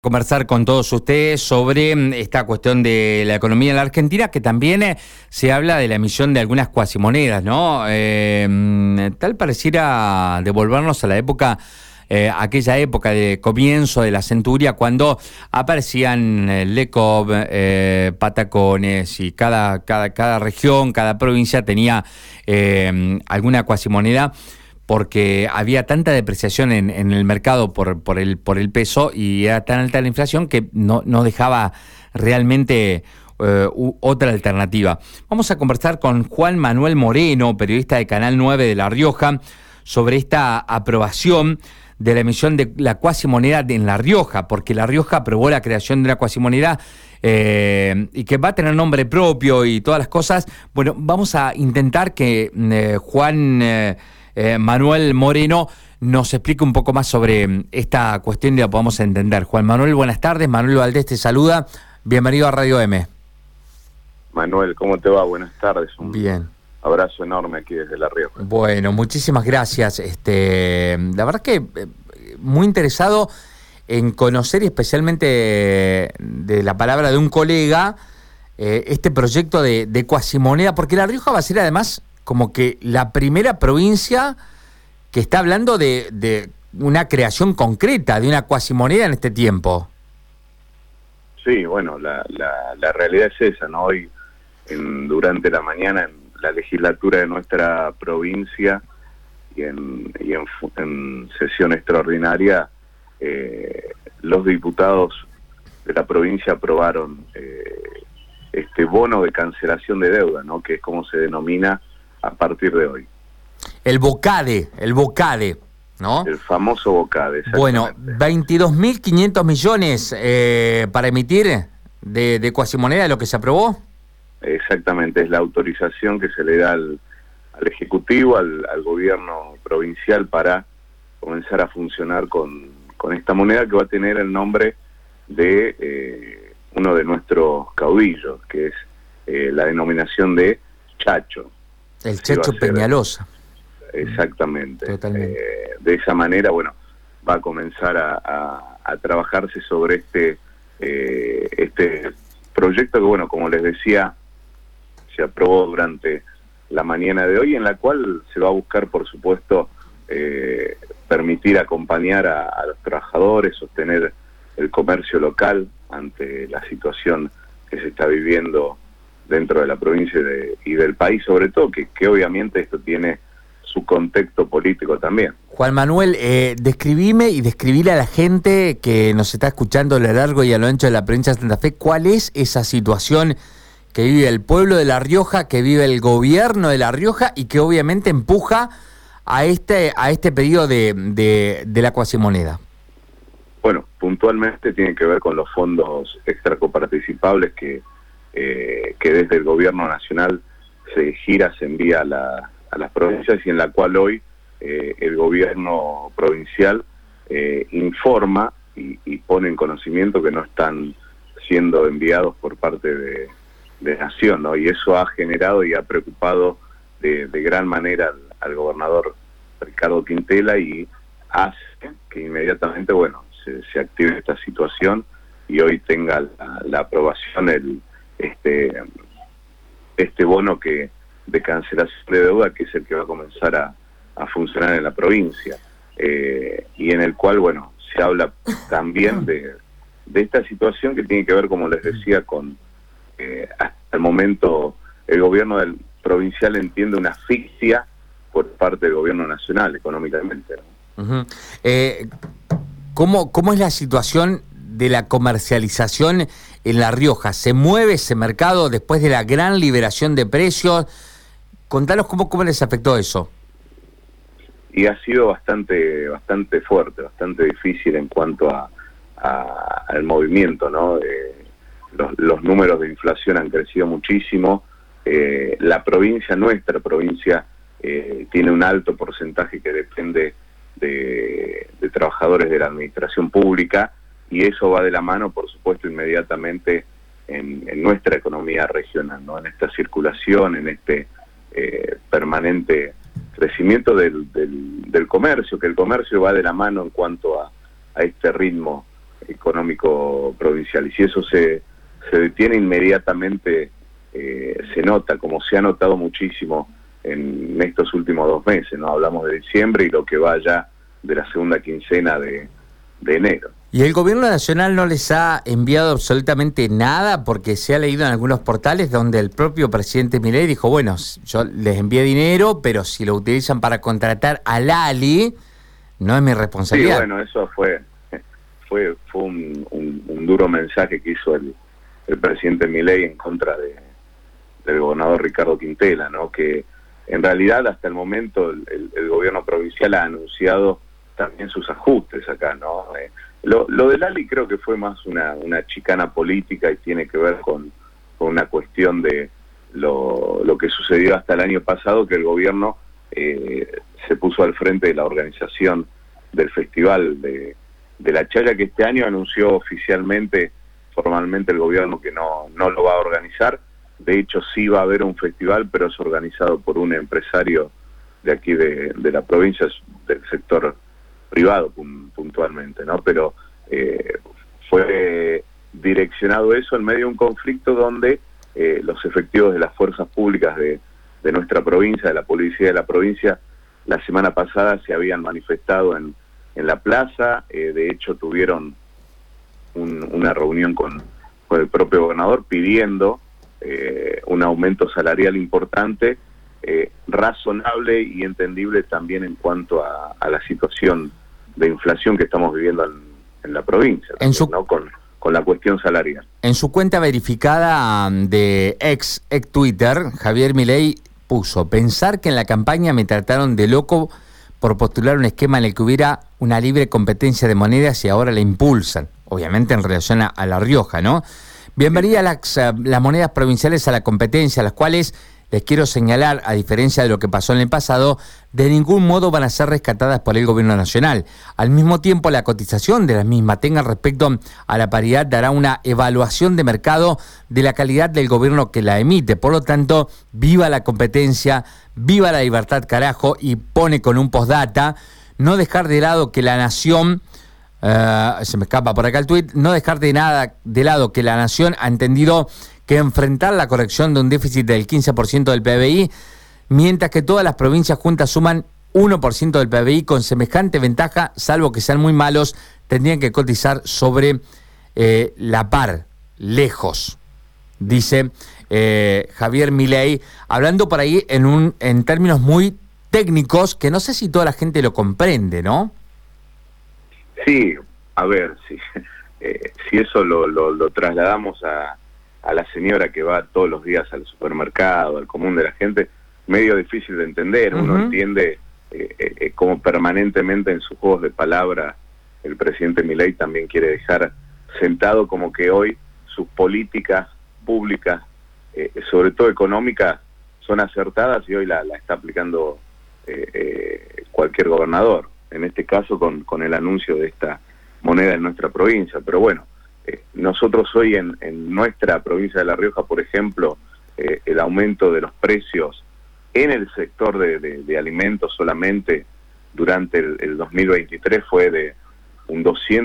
Conversar con todos ustedes sobre esta cuestión de la economía en la Argentina, que también se habla de la emisión de algunas cuasimonedas, ¿no? Tal pareciera devolvernos a la época, aquella época de comienzo de la centuria, cuando aparecían Lecov, Patacones, y cada región, cada provincia tenía alguna cuasimoneda, porque había tanta depreciación en el mercado por el peso, y era tan alta la inflación que no dejaba realmente otra alternativa. Vamos a conversar con Juan Manuel Moreno, periodista de Canal 9 de La Rioja, sobre esta aprobación de la emisión de la cuasimoneda en La Rioja, porque La Rioja aprobó la creación de una cuasimoneda y que va a tener nombre propio y todas las cosas. Bueno, vamos a intentar que Juan Manuel Moreno nos explique un poco más sobre esta cuestión y la podamos entender. Juan Manuel, buenas tardes. Manuel Valdés te saluda. Bienvenido a Radio M. Manuel, ¿cómo te va? Buenas tardes. Bien. Abrazo enorme aquí desde La Rioja. Bueno, muchísimas gracias. La verdad que muy interesado en conocer, y especialmente de la palabra de un colega, este proyecto de cuasimoneda, porque La Rioja va a ser además como que la primera provincia que está hablando de una creación concreta, de una cuasimoneda en este tiempo. Sí, bueno, la realidad es esa, ¿no? Hoy, durante la mañana, en la legislatura de nuestra provincia y en sesión extraordinaria, los diputados de la provincia aprobaron este bono de cancelación de deuda, ¿no? Que es como se denomina a partir de hoy. El BOCADE, ¿no? El famoso BOCADE. Bueno, 22.500 millones para emitir de cuasimoneda, lo que se aprobó. Exactamente, es la autorización que se le da al Ejecutivo, al gobierno provincial, para comenzar a funcionar con esta moneda, que va a tener el nombre de uno de nuestros caudillos, que es la denominación de Chacho. El Chacho Peñalosa. Exactamente. Totalmente. De esa manera, bueno, va a comenzar a trabajarse sobre este proyecto que, bueno, como les decía, se aprobó durante la mañana de hoy, en la cual se va a buscar, por supuesto, permitir acompañar a los trabajadores, sostener el comercio local ante la situación que se está viviendo dentro de la provincia y del país, sobre todo, que obviamente esto tiene su contexto político también. Juan Manuel, describime y describile a la gente que nos está escuchando a lo largo y a lo ancho de la provincia de Santa Fe, ¿cuál es esa situación que vive el pueblo de La Rioja, que vive el gobierno de La Rioja, y que obviamente empuja a este pedido de la cuasimoneda? Bueno, puntualmente tiene que ver con los fondos extracoparticipables que desde el gobierno nacional se envía a las provincias, y en la cual hoy el gobierno provincial informa y pone en conocimiento que no están siendo enviados por parte de Nación, ¿no? Y eso ha generado y ha preocupado de gran manera al gobernador Ricardo Quintela, y hace que inmediatamente, bueno, se active esta situación y hoy tenga la aprobación este bono de cancelación de deuda, que es el que va a comenzar a funcionar en la provincia, y en el cual, bueno, se habla también de esta situación que tiene que ver, como les decía, con hasta el momento el gobierno provincial entiende una asfixia por parte del gobierno nacional económicamente, ¿no? Uh-huh. ¿Cómo es la situación de la comercialización en La Rioja? ¿Se mueve ese mercado después de la gran liberación de precios? Contanos cómo les afectó eso. Y ha sido bastante fuerte, bastante difícil en cuanto al movimiento, ¿no? Los números de inflación han crecido muchísimo. Nuestra provincia, tiene un alto porcentaje que depende de trabajadores de la administración pública, y eso va de la mano, por supuesto, inmediatamente en nuestra economía regional, ¿no? En esta circulación, en este permanente crecimiento del comercio, que el comercio va de la mano en cuanto a este ritmo económico provincial. Y si eso se detiene inmediatamente, se nota, como se ha notado muchísimo en estos últimos 2 meses, ¿no? Hablamos de diciembre y lo que va ya de la segunda quincena de enero. ¿Y el gobierno nacional no les ha enviado absolutamente nada? Porque se ha leído en algunos portales donde el propio presidente Milei dijo, bueno, yo les envié dinero, pero si lo utilizan para contratar a Lali, no es mi responsabilidad. Sí, bueno, eso fue un duro mensaje que hizo el presidente Milei en contra del gobernador Ricardo Quintela, ¿no? Que en realidad hasta el momento el gobierno provincial ha anunciado también sus ajustes acá, ¿no? Lo de Lali creo que fue más una chicana política y tiene que ver con una cuestión de lo que sucedió hasta el año pasado, que el gobierno se puso al frente de la organización del Festival de la Chaya, que este año anunció oficialmente, formalmente el gobierno que no lo va a organizar. De hecho sí va a haber un festival, pero es organizado por un empresario de aquí de la provincia, del sector privado puntualmente, ¿no? Pero fue direccionado eso en medio de un conflicto donde los efectivos de las fuerzas públicas de nuestra provincia, de la policía de la provincia, la semana pasada se habían manifestado en la plaza. De hecho tuvieron una reunión con el propio gobernador pidiendo un aumento salarial importante, razonable y entendible también en cuanto a la situación de inflación que estamos viviendo en la provincia, ¿no? Con la cuestión salarial. En su cuenta verificada de ex Twitter, Javier Milei puso: pensar que en la campaña me trataron de loco por postular un esquema en el que hubiera una libre competencia de monedas y ahora la impulsan, obviamente en relación a La Rioja, ¿no? Bienvenida las monedas provinciales a la competencia, las cuales, les quiero señalar, a diferencia de lo que pasó en el pasado, de ningún modo van a ser rescatadas por el gobierno nacional. Al mismo tiempo, la cotización de las mismas tenga respecto a la paridad dará una evaluación de mercado de la calidad del gobierno que la emite. Por lo tanto, viva la competencia, viva la libertad, carajo, y pone con un postdata, no dejar de lado que la nación... se me escapa por acá el tuit, no dejar de lado que la nación ha entendido que enfrentar la corrección de un déficit del 15% del PBI, mientras que todas las provincias juntas suman 1% del PBI, con semejante ventaja, salvo que sean muy malos, tendrían que cotizar sobre la par, lejos, dice Javier Milei, hablando por ahí en términos muy técnicos, que no sé si toda la gente lo comprende, ¿no? Sí, a ver, si eso lo trasladamos a la señora que va todos los días al supermercado, al común de la gente, medio difícil de entender. Uno entiende como permanentemente en sus juegos de palabra el presidente Milei también quiere dejar sentado como que hoy sus políticas públicas, sobre todo económicas, son acertadas y hoy la está aplicando cualquier gobernador. En este caso con el anuncio de esta moneda en nuestra provincia. Pero bueno, nosotros hoy en nuestra provincia de La Rioja, por ejemplo, el aumento de los precios en el sector de alimentos solamente durante el 2023 fue de un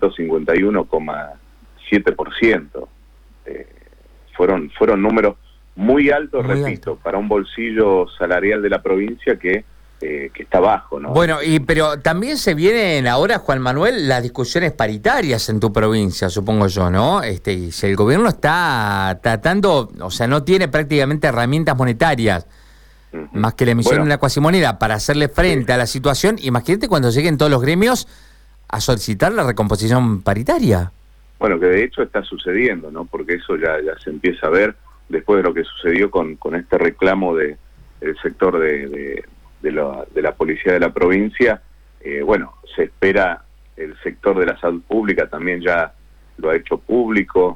251,7%. Fueron números muy altos, muy repito, alto, para un bolsillo salarial de la provincia que está bajo, ¿no? Bueno, pero también se vienen ahora, Juan Manuel, las discusiones paritarias en tu provincia, supongo yo, ¿no? Y si el gobierno está tratando, o sea, no tiene prácticamente herramientas monetarias, más que la emisión de una cuasimoneda para hacerle frente a la situación, imagínate cuando lleguen todos los gremios a solicitar la recomposición paritaria. Bueno, que de hecho está sucediendo, ¿no? Porque eso ya se empieza a ver después de lo que sucedió con este reclamo del sector de la policía de la provincia. Bueno, se espera, el sector de la salud pública también ya lo ha hecho público,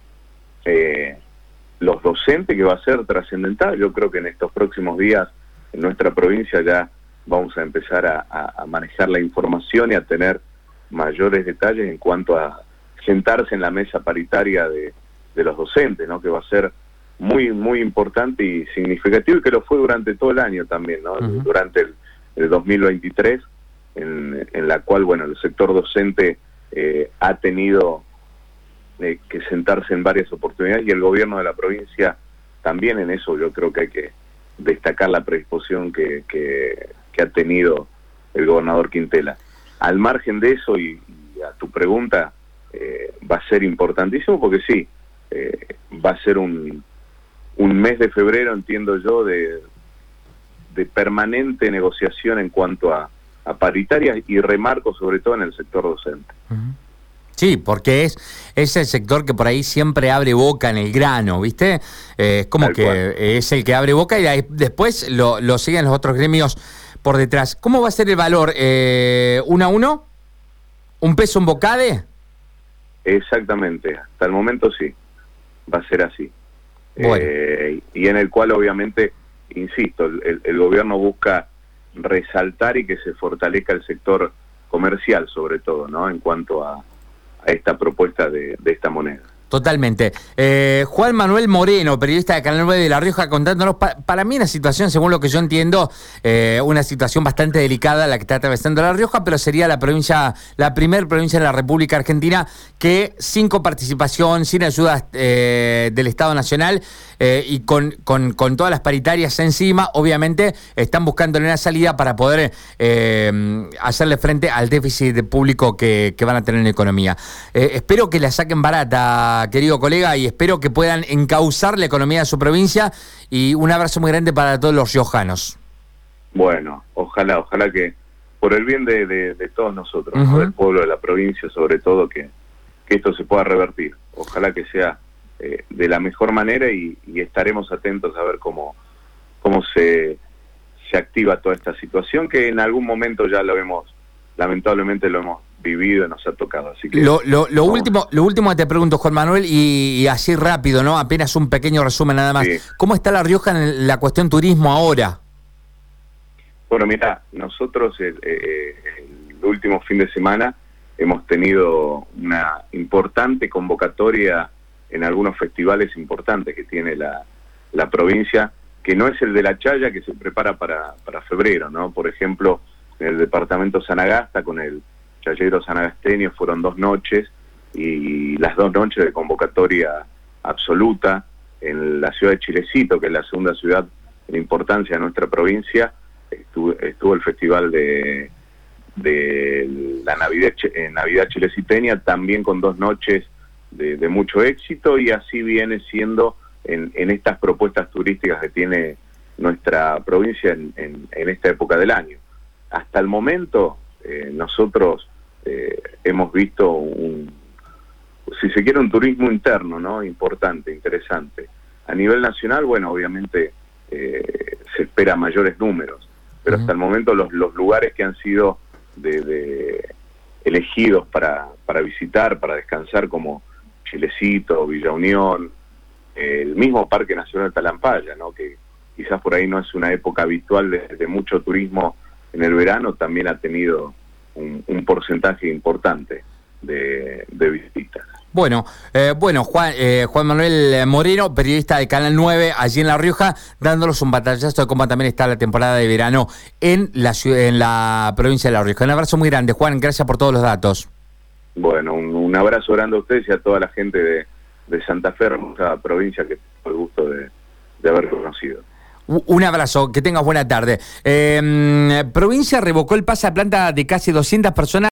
los docentes, que va a ser trascendental. Yo creo que en estos próximos días en nuestra provincia ya vamos a empezar a manejar la información y a tener mayores detalles en cuanto a sentarse en la mesa paritaria de los docentes, ¿no? Que va a ser muy muy importante y significativo, y que lo fue durante todo el año también, ¿no? Durante el 2023, en la cual, bueno, el sector docente ha tenido que sentarse en varias oportunidades, y el gobierno de la provincia también en eso. Yo creo que hay que destacar la predisposición que ha tenido el gobernador Quintela. Al margen de eso, y a tu pregunta, va a ser importantísimo porque sí, va a ser un mes de febrero, entiendo yo, de permanente negociación en cuanto a paritarias, y remarco sobre todo en el sector docente. Sí, porque es el sector que por ahí siempre abre boca en el grano, ¿viste? Es como que es el que abre boca, y después lo siguen los otros gremios por detrás. ¿Cómo va a ser el valor? ¿1 a 1? ¿1 peso un bocade? Exactamente, hasta el momento sí, va a ser así. Bueno. Y en el cual obviamente, insisto, el gobierno busca resaltar y que se fortalezca el sector comercial, sobre todo, ¿no? En cuanto a esta propuesta de esta moneda. Totalmente. Juan Manuel Moreno, periodista de Canal 9 de La Rioja, contándonos, para mí una situación, según lo que yo entiendo, una situación bastante delicada la que está atravesando La Rioja, pero sería la primer provincia de la República Argentina que sin coparticipación, sin ayudas del Estado Nacional y con todas las paritarias encima, obviamente están buscando una salida para poder hacerle frente al déficit público que van a tener en la economía. Espero que la saquen barata, querido colega, y espero que puedan encauzar la economía de su provincia, y un abrazo muy grande para todos los riojanos. Bueno, ojalá que por el bien de todos nosotros, ¿no? Del pueblo de la provincia, sobre todo, que esto se pueda revertir. Ojalá que sea de la mejor manera, y estaremos atentos a ver cómo se activa toda esta situación, que en algún momento ya lamentablemente lo hemos vivido y nos ha tocado. Así que lo último que te pregunto, Juan Manuel, y así rápido, ¿no? Apenas un pequeño resumen nada más. Sí. ¿Cómo está La Rioja en la cuestión turismo ahora? Bueno, mira, nosotros el último fin de semana hemos tenido una importante convocatoria en algunos festivales importantes que tiene la provincia, que no es el de La Chaya, que se prepara para febrero, ¿no? Por ejemplo, en el departamento Sanagasta, con el Chayero Sanagasteño, fueron 2 noches, y las 2 noches de convocatoria absoluta. En la ciudad de Chilecito, que es la segunda ciudad en importancia de nuestra provincia, estuvo el festival de la Navidad chileciteña, también con 2 noches de mucho éxito, y así viene siendo en estas propuestas turísticas que tiene nuestra provincia en esta época del año. Hasta el momento nosotros hemos visto si se quiere, un turismo interno, ¿no? Importante, interesante. A nivel nacional, bueno, obviamente se espera mayores números, pero hasta el momento los lugares que han sido elegidos para visitar, para descansar, como Chilecito, Villa Unión, el mismo Parque Nacional Talampaya, ¿no? Que quizás por ahí no es una época habitual de mucho turismo en el verano, también ha tenido un porcentaje importante de visitas. Bueno, Juan Manuel Moreno, periodista de Canal 9, allí en La Rioja, dándonos un batallazo de cómo también está la temporada de verano en la provincia de La Rioja. Un abrazo muy grande, Juan, gracias por todos los datos. Bueno, un abrazo grande a ustedes y a toda la gente de Santa Fe, hermosa provincia que tengo el gusto de haber conocido. Un abrazo, que tengas buena tarde. Provincia revocó el pasaplanta de casi 200 personas.